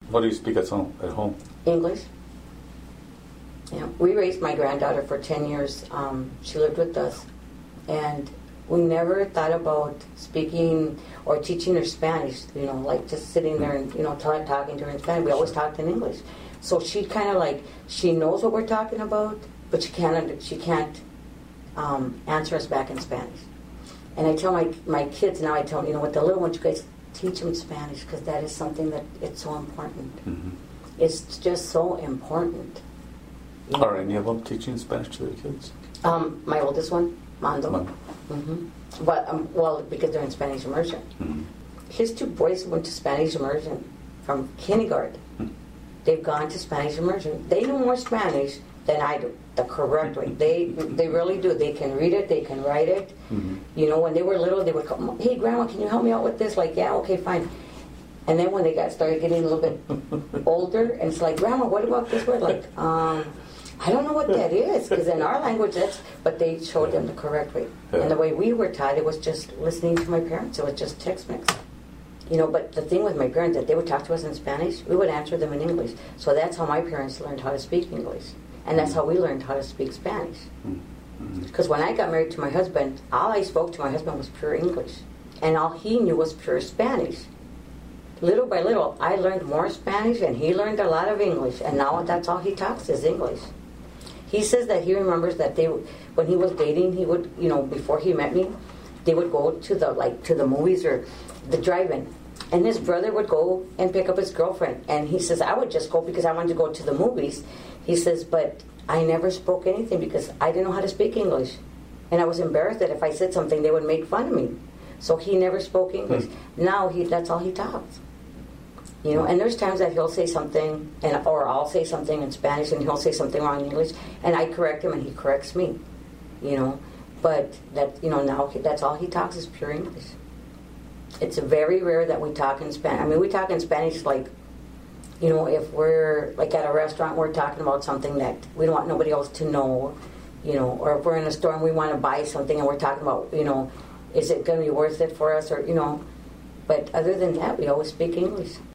What do you speak at home? English. Yeah, we raised my granddaughter for 10 years. She lived with us, and we never thought about speaking or teaching her Spanish. You know, like just sitting there and talking to her in Spanish. We always talked in English. So she kind of like she knows what we're talking about, but she can't answer us back in Spanish. And I tell my kids now. I tell them, with the little ones, you guys teach them Spanish because that is something that it's so important. Mm-hmm. It's just so important. Are any of them teaching Spanish to their kids? My oldest one, Mando. Mm-hmm. Well, because they're in Spanish immersion. Mm-hmm. His two boys went to Spanish immersion from kindergarten. Mm-hmm. They've gone to Spanish immersion. They know more Spanish than I do, the correct way. They really do. They can read it. They can write it. Mm-hmm. When they were little, they would come, "Hey, Grandma, can you help me out with this?" Like, yeah, okay, fine. And then when they started getting a little bit older, and it's like, "Grandma, what about this word?" Like, I don't know what that is, because in our language but they showed them the correct way. Yeah. And the way we were taught, it was just listening to my parents. It was just text-mix. But the thing with my parents, that they would talk to us in Spanish, we would answer them in English. So that's how my parents learned how to speak English. And that's how we learned how to speak Spanish. Because when I got married to my husband, all I spoke to my husband was pure English. And all he knew was pure Spanish. Little by little, I learned more Spanish, and he learned a lot of English. And now that's all he talks is English. He says that he remembers that when he was dating, he would, before he met me, they would go to the movies or the drive-in, and his brother would go and pick up his girlfriend. And he says, I would just go because I wanted to go to the movies. He says, but I never spoke anything because I didn't know how to speak English, and I was embarrassed that if I said something, they would make fun of me. So he never spoke English. Now that's all he talks. And there's times that he'll say something, or I'll say something in Spanish, and he'll say something wrong in English, and I correct him, and he corrects me. But that now that's all he talks is pure English. It's very rare that we talk in Spanish. I mean, we talk in Spanish like, if we're like at a restaurant, we're talking about something that we don't want nobody else to know, or if we're in a store and we want to buy something and we're talking about, is it going to be worth it for us, or But other than that, we always speak English.